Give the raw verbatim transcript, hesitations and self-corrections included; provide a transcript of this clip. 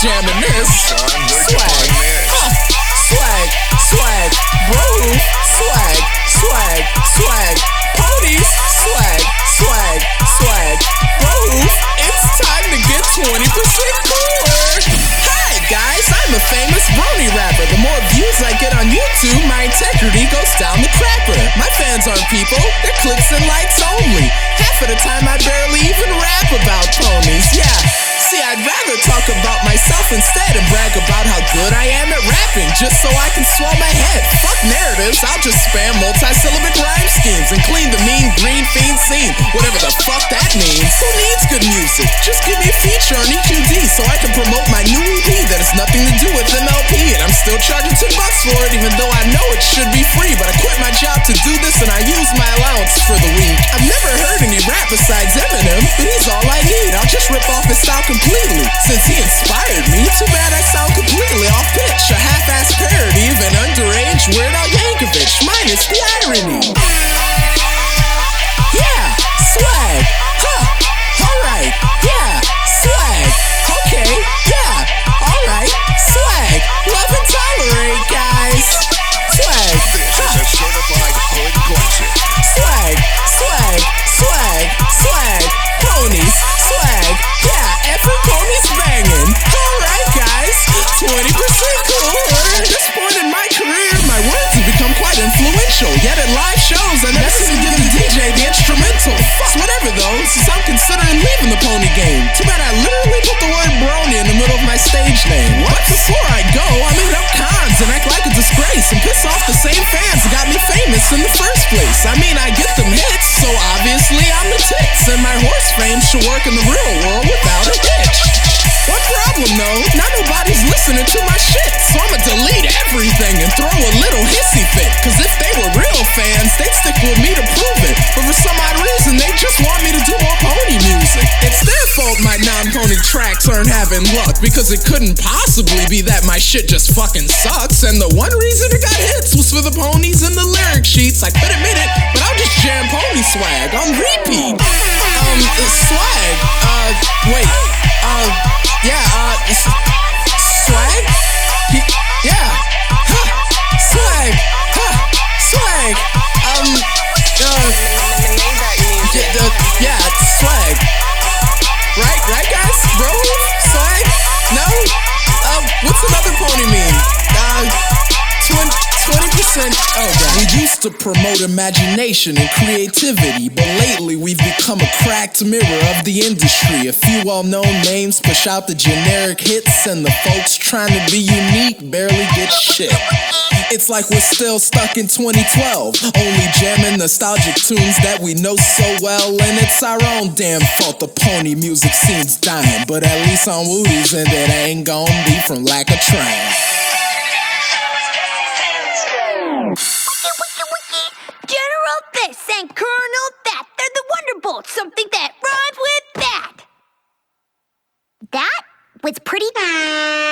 jamming this. Swag, huh. Swag, swag, bro, swag, swag, swag, ponies, swag, swag, swag, bro. It's time to get twenty percent cooler. Hi guys, I'm a famous brony rapper. The more views I get on YouTube, my integrity goes down the crapper. My fans aren't people, they're clicks and likes only. Half of the time I barely even rap about ponies, yeah. See, I'd rather talk about myself instead and brag about how good I am at rapping, just so I can swell my head. Fuck narratives, I'll just spam multi-syllabic rhyme schemes and clean the mean green fiend scene, whatever the fuck that means. Who needs good music? Just give me a feature on E Q D so I can promote my new E P that has nothing to do with M L P, and I'm still charging two bucks for it, even though I know it should be free. But I quit my job to do this and I use my allowance for the week. I've never heard any rap besides Eminem, but he's all I need. I'll just rip off his style completely, since he inspired me. Too bad I sound completely off pitch, a half-ass parody of an underage Weird Al Yankovic, minus the irony. Yeah, swag, huh, alright, yeah, swag, okay, yeah, alright, swag, love and tolerate, guys. Swag, huh. Certified hood classic. Swag, swag, swag, swag, ponies, swag, yeah, every pony's banging. Alright guys, twenty percent cooler. At this point in my career, my words have become quite influential. Yet at live shows, I never even give the D J the instrumental. Fuck, whatever though, since I'm considering leaving the pony game. Too bad I literally put the word brony in the middle of my stage name. What? But before I go, I meet up cons and act like a disgrace and piss off the same fans that got me famous in the first place. I mean, I get them hits, so obviously I'm the tits, and my horse fame should work in the real world without a hitch. One problem though, not nobody's listening to my shit, so I'ma delete everything and throw a little hissy fit. Cause if they were real fans, they'd stick with me to prove it. But for some odd reason, they just want me to do more pony music. It's their fault my non-pony tracks aren't having luck, because it couldn't possibly be that my shit just fucking sucks. And the one reason it got hits was for the ponies in the lyric sheets. I could admit it, but I'll just jam pony swag on repeat. Um, swag, uh, wait, uh, yeah, uh, swag? Yeah, huh, swag, huh, swag, um, uh, yeah, uh, yeah, swag. Right, right guys? Bro, swag? No? Uh, what's another pony mean? Uh, twenty percent. Oh god. We used to promote imagination and creativity, but lately we've become a cracked mirror of the industry. A few well-known names push out the generic hits, and the folks trying to be unique barely get shit. It's like we're still stuck in twenty twelve, only jamming nostalgic tunes that we know so well, and it's our own damn fault the pony music scene's dying. But at least on Woody's and it ain't gon' be from lack of trying. General this and Colonel that. They're the Wonderbolts, something that rhymes with that. That was pretty...